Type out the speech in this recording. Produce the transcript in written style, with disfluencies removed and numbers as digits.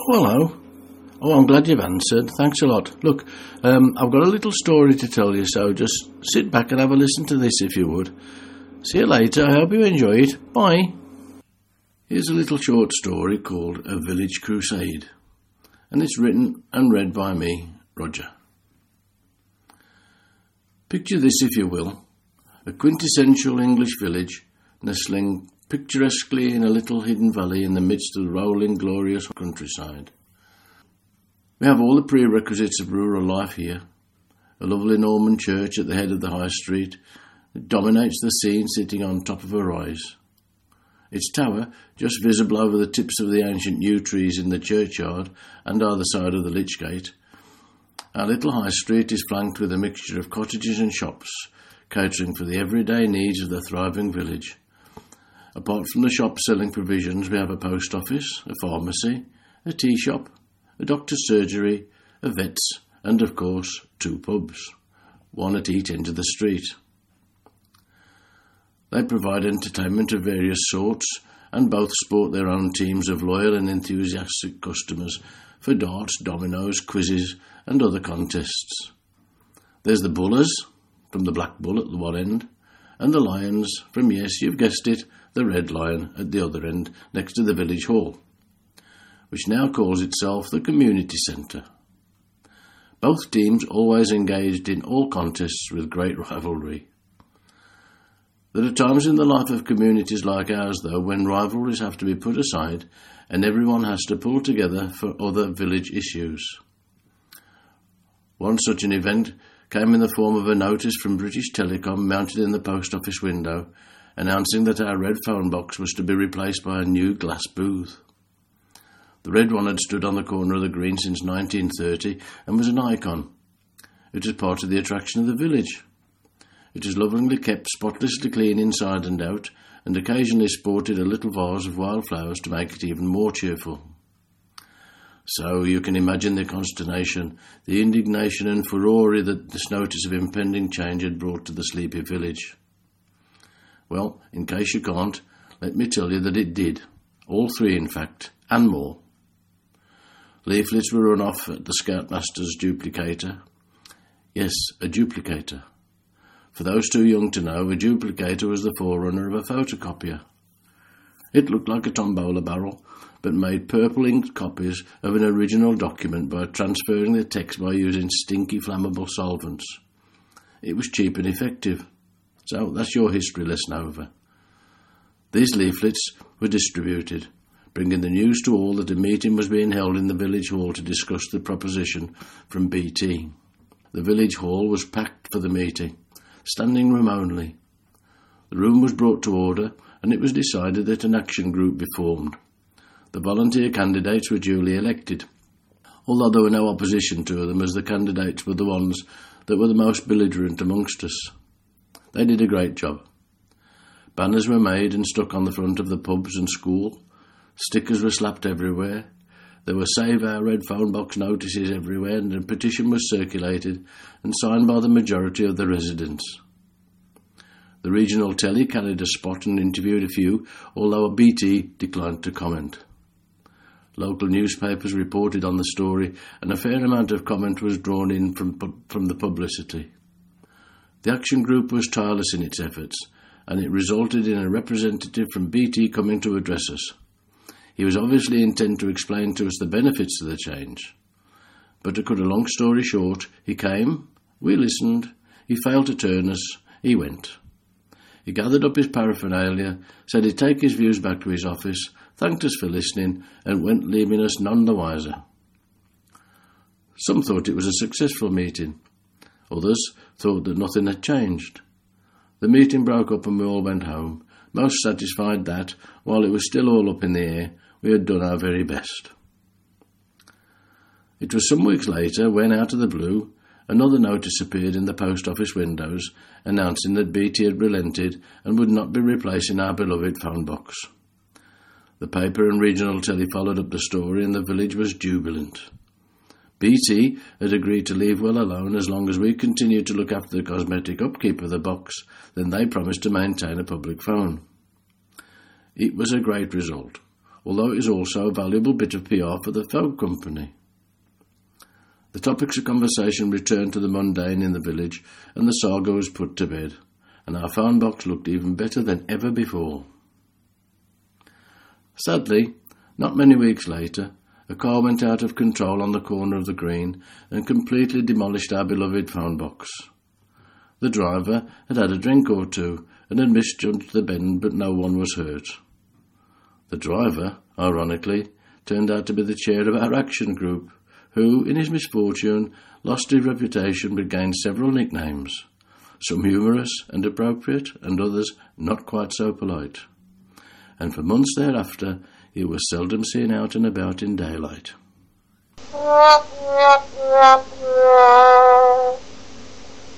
Oh, hello. Oh, I'm glad you've answered. Thanks a lot. Look, I've got a little story to tell you, so just sit back and have a listen to this if you would. See you later. I hope you enjoy it. Bye. Here's a little short story called A Village Crusade, and it's written and read by me, Roger. Picture this, if you will, a quintessential English village nestling picturesquely in a little hidden valley in the midst of the rolling, glorious countryside. We have all the prerequisites of rural life here. A lovely Norman church at the head of the high street that dominates the scene sitting on top of a rise. Its tower, just visible over the tips of the ancient yew trees in the churchyard and either side of the Lich Gate. Our little high street is flanked with a mixture of cottages and shops, catering for the everyday needs of the thriving village. Apart from the shops selling provisions, we have a post office, a pharmacy, a tea shop, a doctor's surgery, a vet's, and of course 2 pubs, one at each end of the street. They provide entertainment of various sorts, and both sport their own teams of loyal and enthusiastic customers for darts, dominoes, quizzes, and other contests. There's the Bullers, from the Black Bull at the one end, and the Lions from, yes, you've guessed it, the Red Lion at the other end, next to the village hall, which now calls itself the Community Centre. Both teams always engaged in all contests with great rivalry. There are times in the life of communities like ours, though, when rivalries have to be put aside and everyone has to pull together for other village issues. One such an event came in the form of a notice from British Telecom mounted in the post office window, announcing that our red phone box was to be replaced by a new glass booth. The red one had stood on the corner of the green since 1930 and was an icon. It was part of the attraction of the village. It was lovingly kept spotlessly clean inside and out, and occasionally sported a little vase of wildflowers to make it even more cheerful. So you can imagine the consternation, the indignation and furore that this notice of impending change had brought to the sleepy village. Well, in case you can't, let me tell you that it did. All 3, in fact, and more. Leaflets were run off at the Scoutmaster's duplicator. Yes, a duplicator. For those too young to know, a duplicator was the forerunner of a photocopier. It looked like a tombola barrel, but made purple-inked copies of an original document by transferring the text by using stinky flammable solvents. It was cheap and effective. So that's your history lesson over. These leaflets were distributed, bringing the news to all that a meeting was being held in the village hall to discuss the proposition from BT. The village hall was packed for the meeting, standing room only. The room was brought to order, and it was decided that an action group be formed. The volunteer candidates were duly elected, although there were no opposition to them, as the candidates were the ones that were the most belligerent amongst us. They did a great job. Banners were made and stuck on the front of the pubs and school. Stickers were slapped everywhere. There were Save Our Red Phone Box notices everywhere, and a petition was circulated and signed by the majority of the residents. The regional telly carried a spot and interviewed a few, although BT declined to comment. Local newspapers reported on the story, and a fair amount of comment was drawn in from the publicity. The action group was tireless in its efforts, and it resulted in a representative from BT coming to address us. He was obviously intent to explain to us the benefits of the change. But to cut a long story short, he came, we listened, he failed to turn us, he went. He gathered up his paraphernalia, said he'd take his views back to his office, thanked us for listening, and went, leaving us none the wiser. Some thought it was a successful meeting. Others thought that nothing had changed. The meeting broke up and we all went home, most satisfied that, while it was still all up in the air, we had done our very best. It was some weeks later when, out of the blue, another notice appeared in the post office windows announcing that BT had relented and would not be replacing our beloved phone box. The paper and regional telly followed up the story, and the village was jubilant. BT had agreed to leave well alone as long as we continued to look after the cosmetic upkeep of the box, then they promised to maintain a public phone. It was a great result. although it is also a valuable bit of PR for the phone company. The topics of conversation returned to the mundane in the village, and the saga was put to bed, and our phone box looked even better than ever before. Sadly, not many weeks later, a car went out of control on the corner of the green and completely demolished our beloved phone box. The driver had had a drink or two and had misjudged the bend, but no one was hurt. The driver, ironically, turned out to be the chair of our action group, who, in his misfortune, lost his reputation but gained several nicknames, some humorous and appropriate, and others not quite so polite. And for months thereafter, he was seldom seen out and about in daylight.